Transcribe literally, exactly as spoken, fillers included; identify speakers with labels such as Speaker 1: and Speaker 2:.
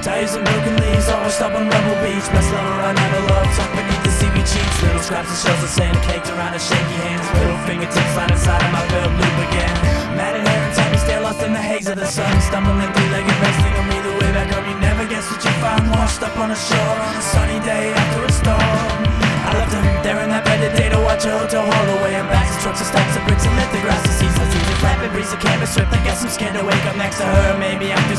Speaker 1: Tires and broken leaves, all washed up on Rebel Beach. Best lover I never loved, tucked beneath the seaweed sheets. Little scraps of shells of sand caked around her shaky hands. Little fingertips slide inside of my belt loop again. Matted hair and tabby stare lost in the haze of the sun. Stumbling three-legged racing on me the way back home. You never guess what you find washed up on a shore on a sunny day after a storm. I left him there in that bedded day to watch a hotel haul away. And bags of trucks and stacks of bricks and lit the grass to see. So easy flapping breeze of canvas stripped. I guess I'm scared to wake up next to her. Maybe after